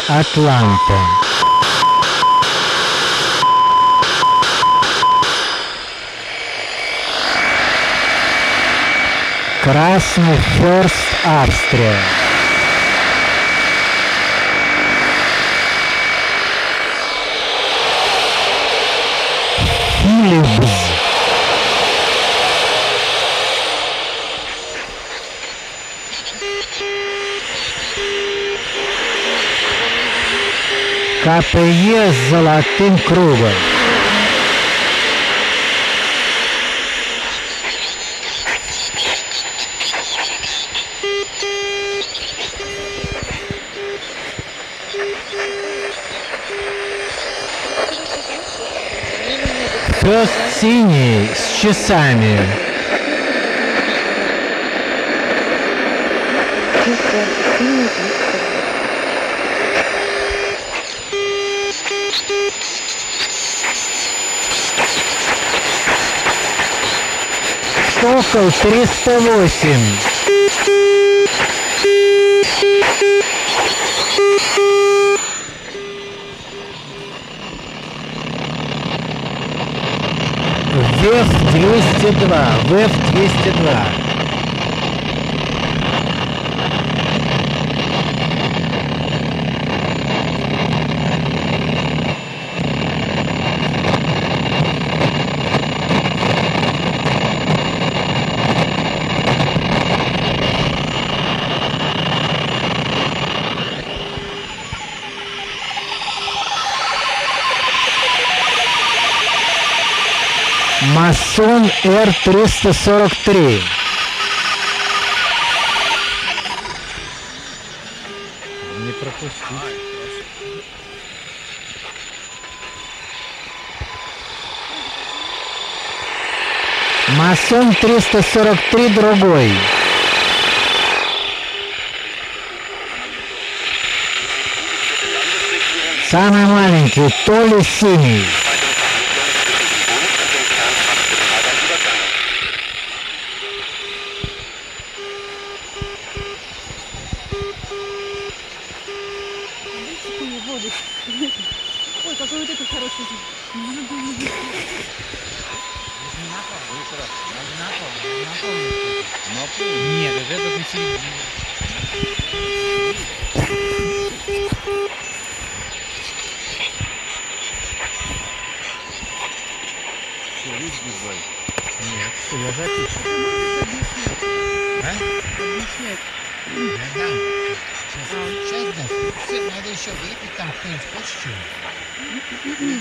Атланта. Красный Ферст Австрия. Филипс. КПЕ с золотым кругом. Пёс синий с часами. Сокол 308. ВЭФ 202. ВЭФ 202. Масон Р-343. Не пропустить. Масон 343 другой. Самый маленький, Толи синий. Ой, какой вот этот хороший. Нет, это на середине. Нет, я запишу. А? Объяснять. Я дам. Сейчас дам. Надо еще выпить, там кто-нибудь хочет чего?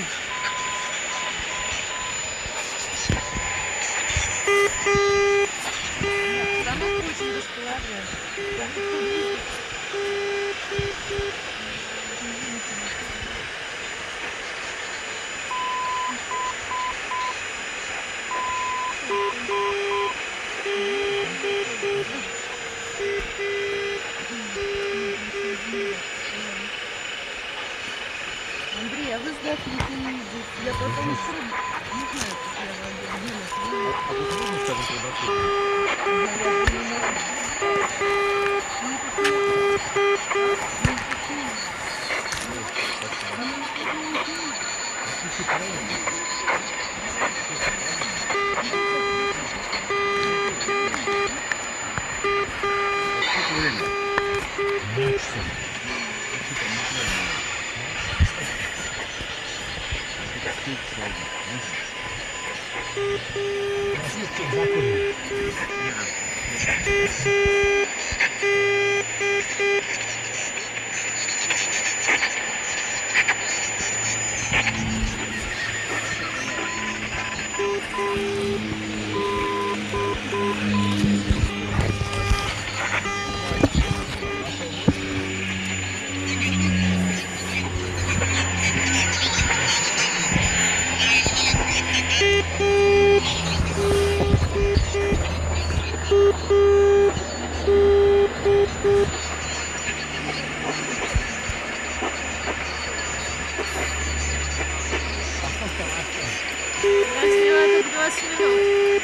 Станок очень располагает. Андрей, а вы сдохните не видите. Я потом не знаю, как я вам где. А тут можно сказать, что Красиво, тут 20 минут.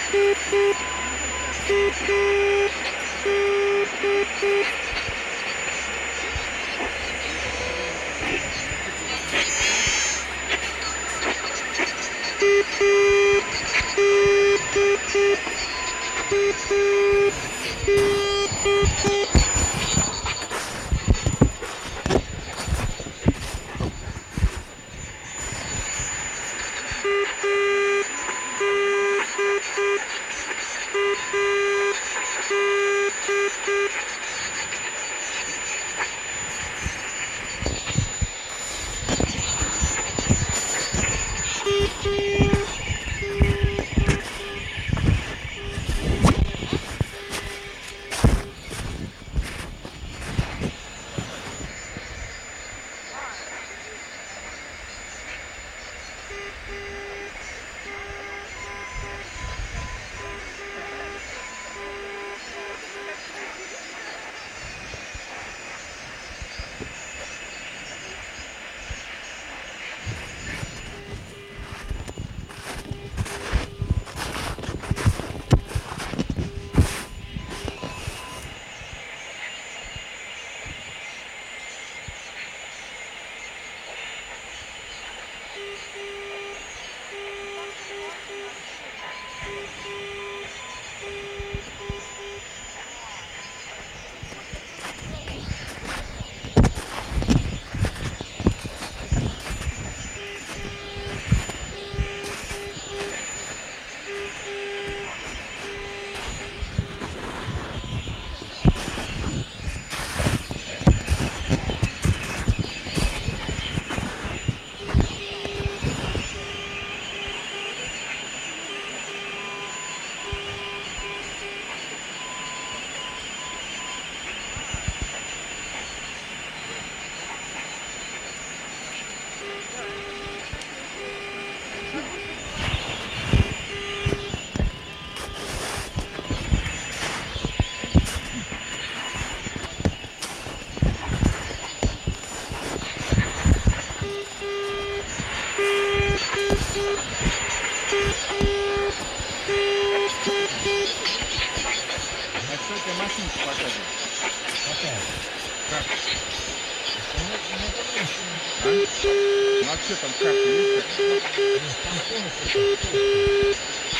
машинку показывает. Какая? Как? На этом месте. А? Ну а что там карта есть? Нет, там полностью.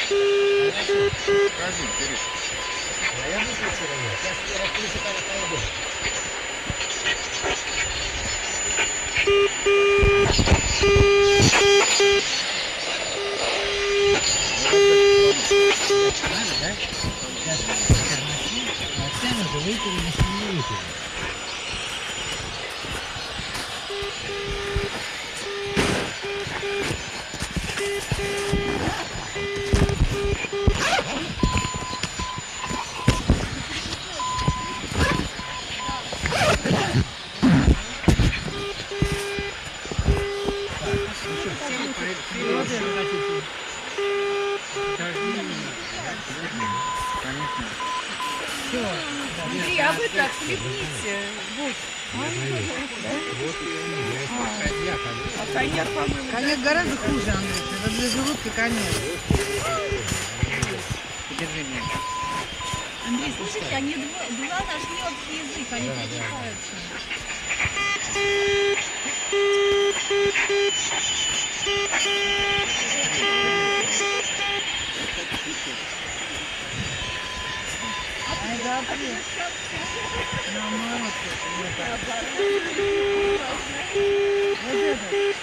Скажи, интересно. А я выключил ее. Я включу, когда пойду. Надо, да? Сейчас машину, а цену же выпили, машину не выпили. Иди, а вы так хлебните. Вот. А коньяк, по-моему, Коньяк гораздо хуже, Андрей. Это для желудка коньяк. Подержи меня. Андрей, слушайте, они два нашли общий язык, они перекликаются. Ай, да, привет. Наоборот. Вот это.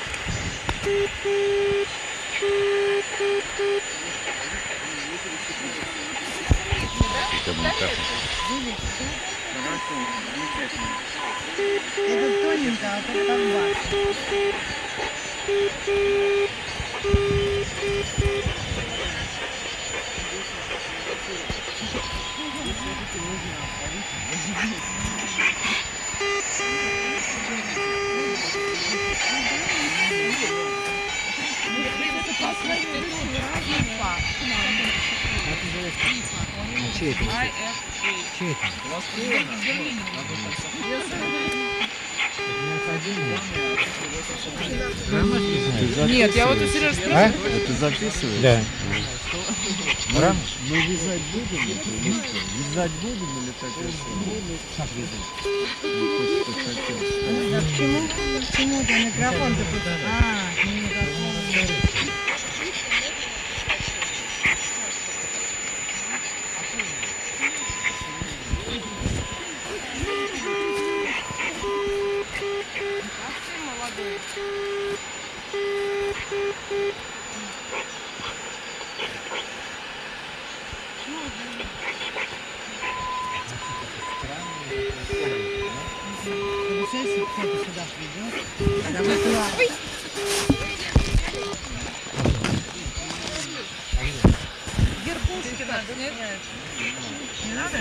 Хорошо, замечательно. Это тоненько, а тут как бас. Чей это? Чей это? Нет, я вот у Сережи спросила. А? Это записываешь? Да. Мы вязать будем или что? Вязать будем или так Как везут? Да почему ты микрофон-то тут? А, не микрофон. Получается, кто-то сюда придет. А давай туда. Верхушки надо, нет? Не надо?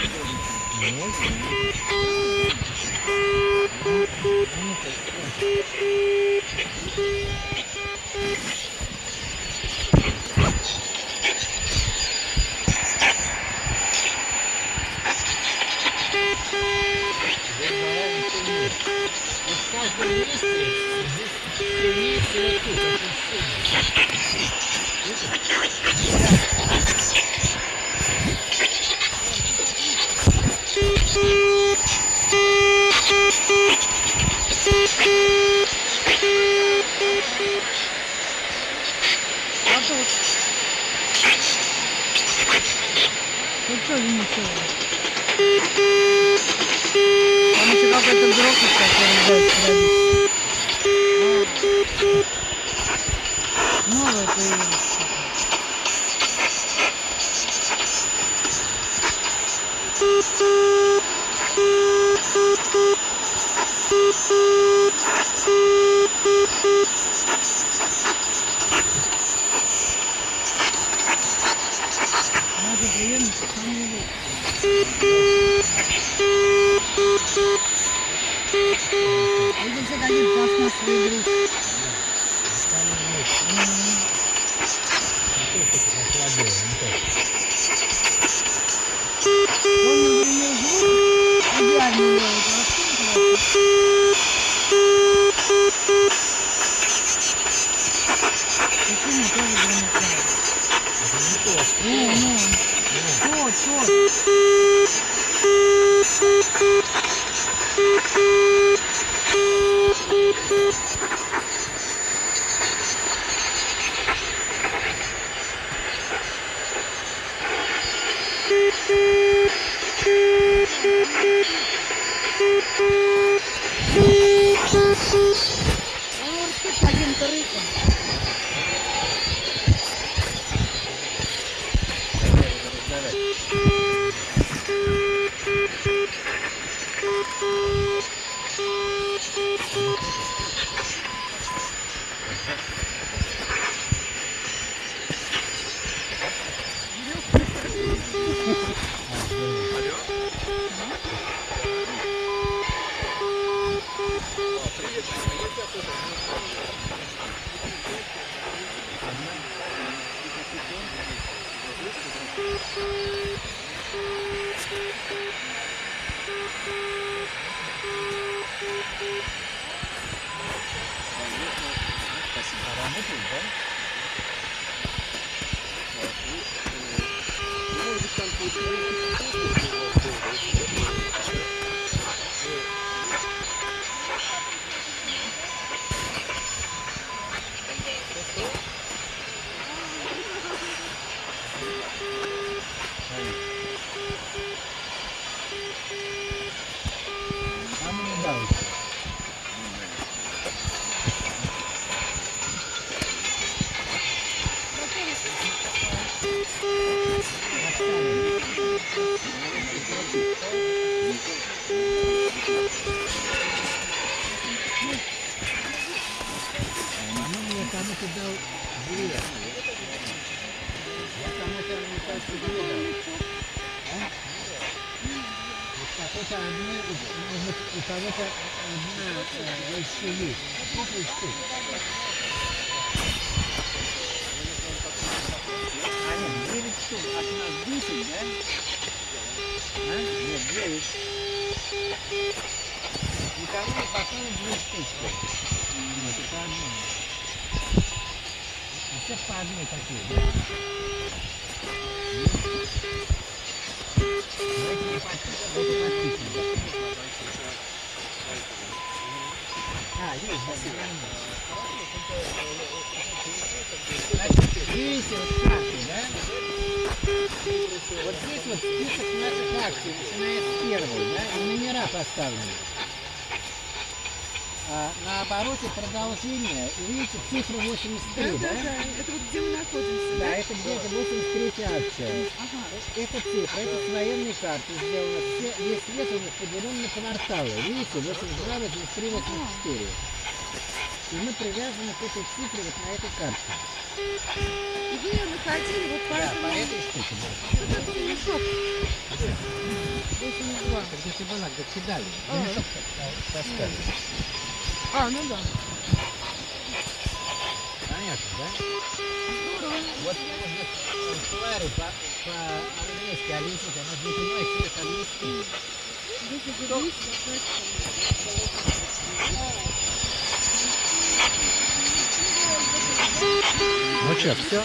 В каждом месте сильнее всего тут. А тут? Тут тоже ничего. Там еще какой-то грохот такой раздается. Новое появилось. Надо приемник, самый это все какие-то пластмассовые игрушки. Он, например, звук идеально делает. Почему тоже громыхает? Тот. Видите, вот карты, да? Вот здесь вот список наших акций, начиная с первой, да, и номера поставлены. А на обороте продолжение, и видите, цифра 83, да? Да, это вот где мы находимся. Да, это где-то 83 акция. Ага. Это цифра, это с военной карты сделано. Весь вес у них поделен на кварталы. Видите, 82, 83, 84. И мы привязаны к этой цифре вот на этой карте. И вы ее находили вот по Да, этому... по этой штуке. Это был мешок. 82. Где ты была, где кидали? А. Мешок таскали. А, ну да. Понятно, да? Вот можно словари по-английски, а видите, она не понимает, что это английский. Ну что, все?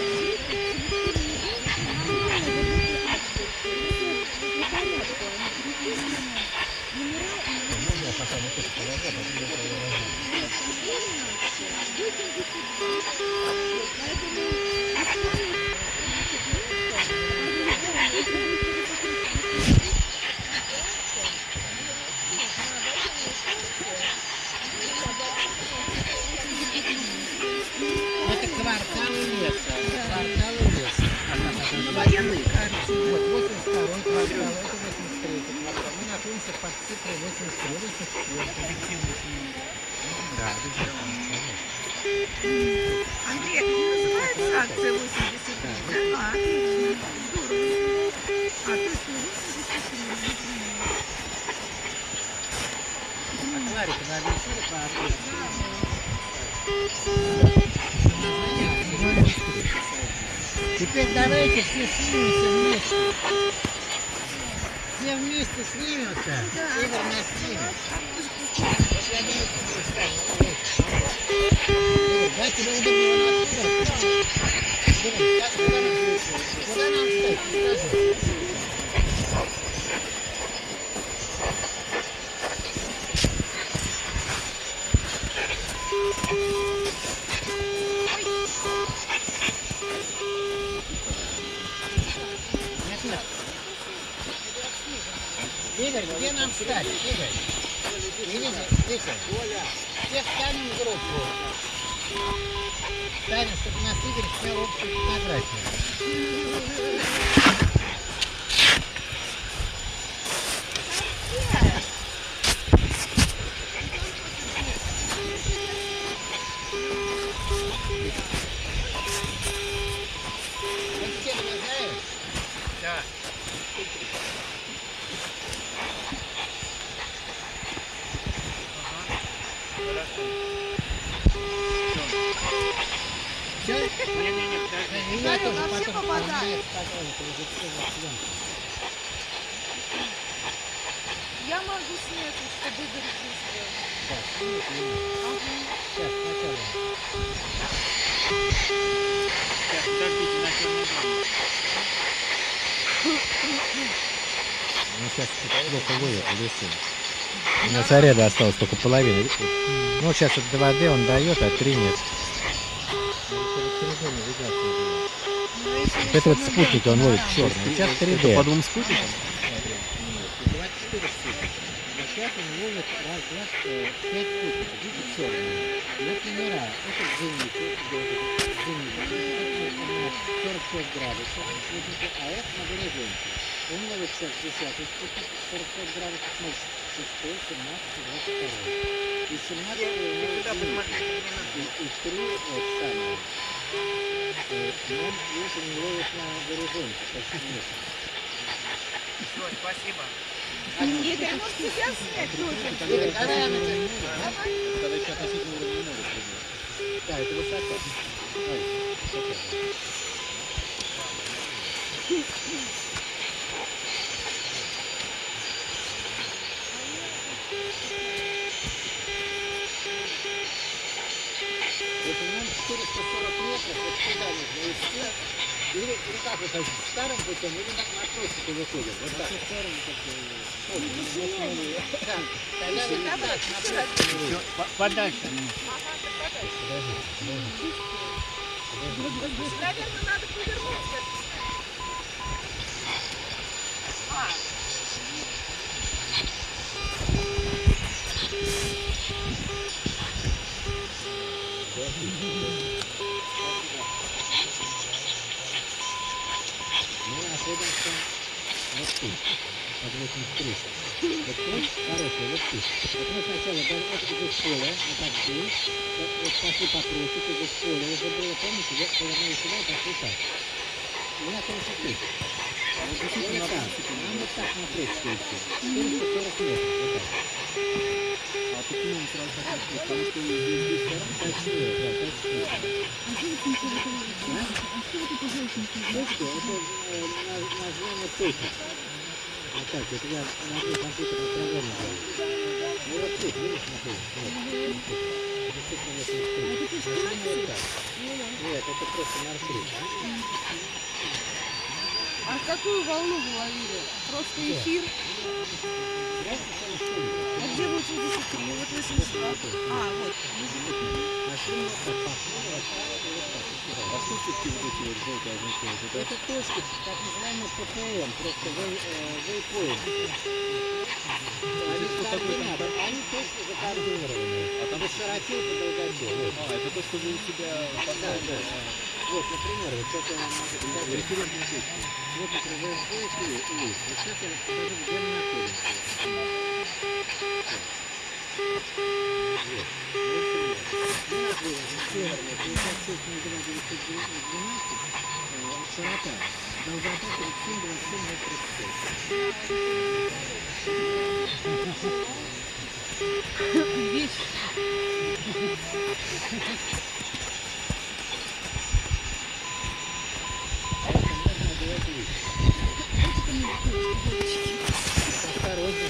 Это кварталы леса. Кварталы леса. Военные карты. Вот 82-й квартал, это 83-й квартал. Мы находимся под цифрой 83, 84. Да, Андрей, это не называется акция 83? Да? А, отлично. Здорово. А, точно, 83. Акварик навесили по адресу. Теперь давайте все снимемся вместе. Все вместе снимемся. Игорь нас снимет. Вот я думаю, что ты встанешь. Игорь, да, тебе удобно его открыть. Игорь, куда нам стоять? Скажи. Игорь, где нам встать? Игорь. Витя, все встанем в группу. Встанем, чтобы нас Игорь снял общую фотографию. Я тоже вообще потом попадает. Я могу снять, чтобы Игорь здесь был. Сейчас, сначала. Сейчас, подождите, на черный дом. Ну сейчас плохо выйдет, лесу. У меня цареда осталось только половина. Ну сейчас от 2D он дает, а 3 нет. Это вот спутник, он ловит черный. Сейчас 3D. По двум спутникам? 24 спутника. Сейчас он ловит раз, два, 5 спутников. Видите, черные. Вот номера. Это зенит. 45 градусов спутника, а это на горизонте. Он ловит сейчас 10 спутник, 45 градусов, 6, 17, 22. И 17 и 3 вот самое. Он не ловит на горизонте, почти нет. Все, спасибо. Игорь, может тебя снять тоже? Игорь, давай я на тебя. Когда еще относительно уровня моря. Да, это высоко. Ой, высоко. Если нам 440 метров, вот сюда нужно идти, или как это, старым путем, или на тросике выходим, вот так. Да, тогда вот так, на тросике. Подальше. Наверное, надо повернуться. Мы находимся вот тут, под 83. Вот тут хороший, вот тут. Вот мы сначала, вот здесь поле, вот так здесь, вот пошли по тросику, здесь поле уже было, помните, вот повернули сюда и пошли так. У нас 33. Вот так. Нам вот так на тросику идти. 440 метров, вот так. А почему он сразу так? Потому что здесь сторон? Почти, да, почти. Точки, это название точек. Вот так, это я на компьютерной программе делаю. Ну вот тут, видишь, находится? Вот, тут. Это тут на 83. Вот так. Нет, это просто маршрут. А какую волну вы ловили? Просто эфир? А где 83? Вот 82. А, вот. А что все-таки вот эти вот желтые означают? Это точки, так называемые ППМ, просто waypoint. Они координаты, они точно закоординированы. А там по широте и по долготе. Вот. А, это то, что вы у себя поставили? Да. Вот, например, вот сейчас я вам могу показать. Референтные точки. Вот, например, здесь и есть. Вот сейчас я вам покажу, где мы находимся. Вот. Мы находимся северная 56,912, широта, долгота 37,27,35. Вещь. Это можно делать лучше. Осторожно.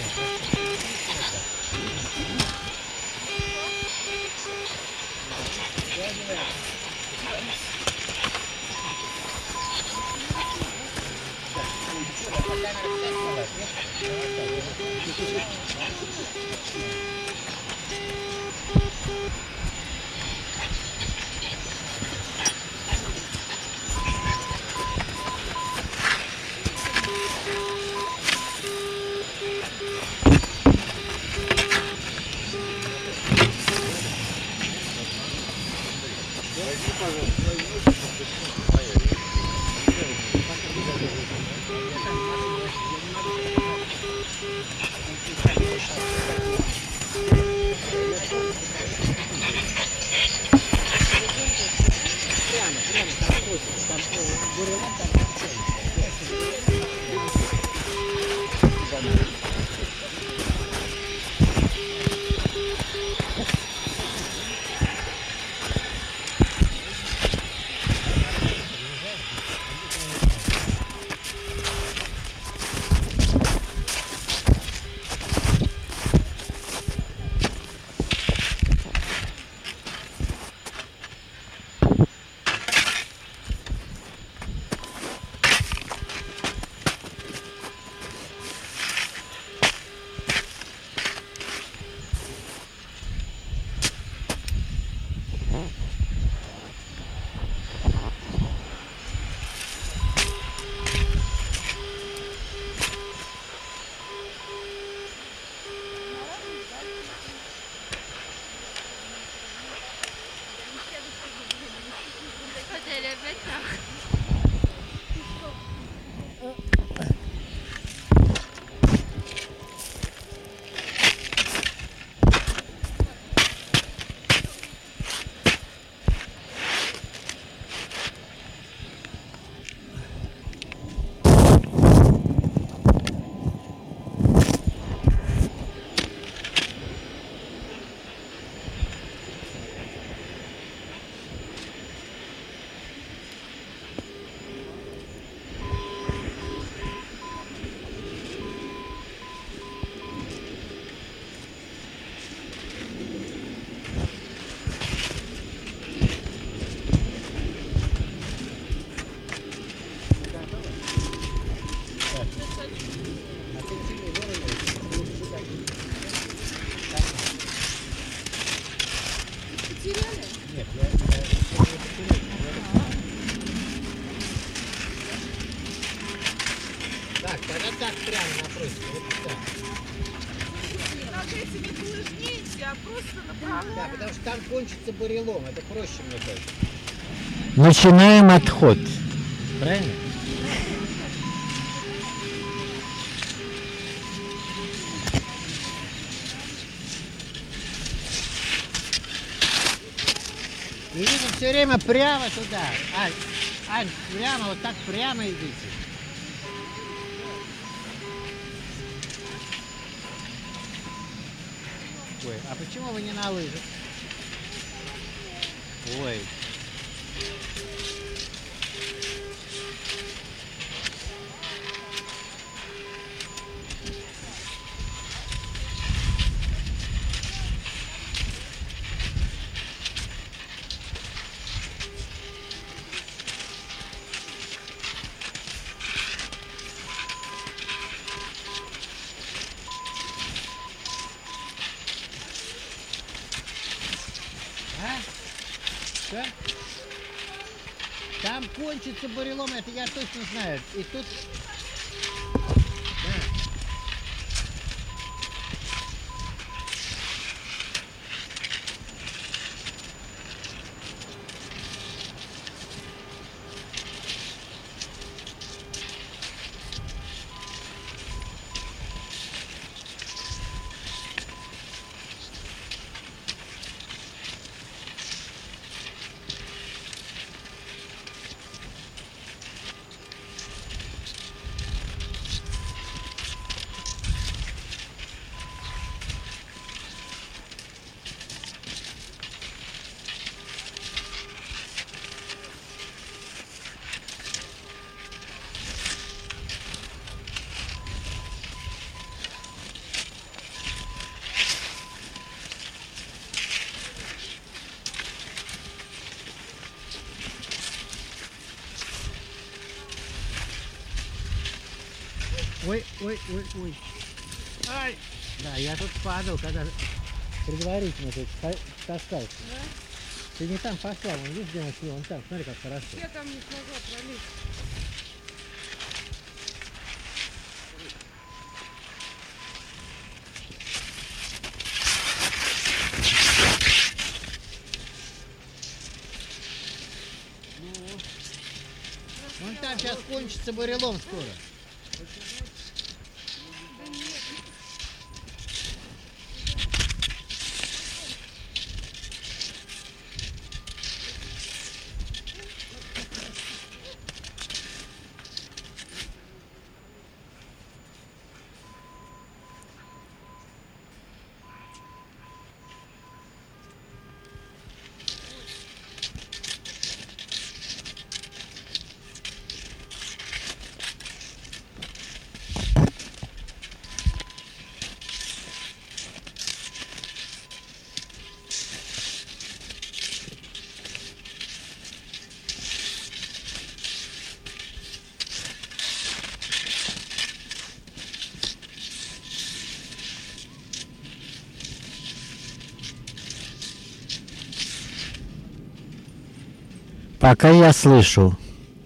тогда так прямо напротив. Вот так. Над этими булыжните, а просто направо. Да, потому что там кончится бурелом, это проще мне кажется. Начинаем отход. Правильно? И видите, все время прямо туда. Ань, прямо, вот так прямо идите. Ой, а почему вы не на лыжах? Ой. А? Что? Там кончится бурелом, это я точно знаю. И тут... Да. Ой. Ай! Да, я тут падал, когда предварительно тут таскался. Да? Ты не там пошла, вон видишь, где он сел, он там, смотри, как хорошо. Я там не смогла пролезть. Вон там сейчас кончится бурелом скоро. Пока я слышу.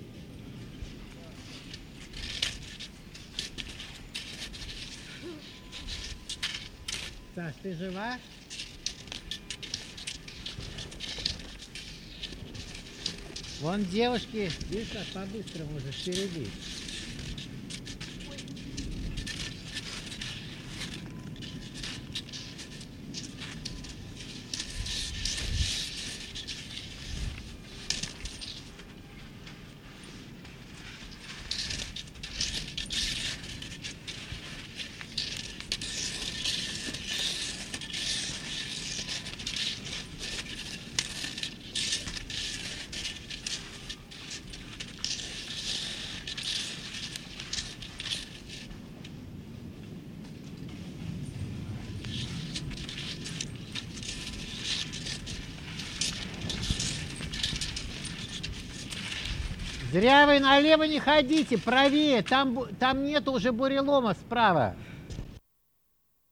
Саш, ты жива? Вон девушки, видишь, как по-быстрому уже впереди. Зря вы налево не ходите, правее, там нет уже бурелома справа.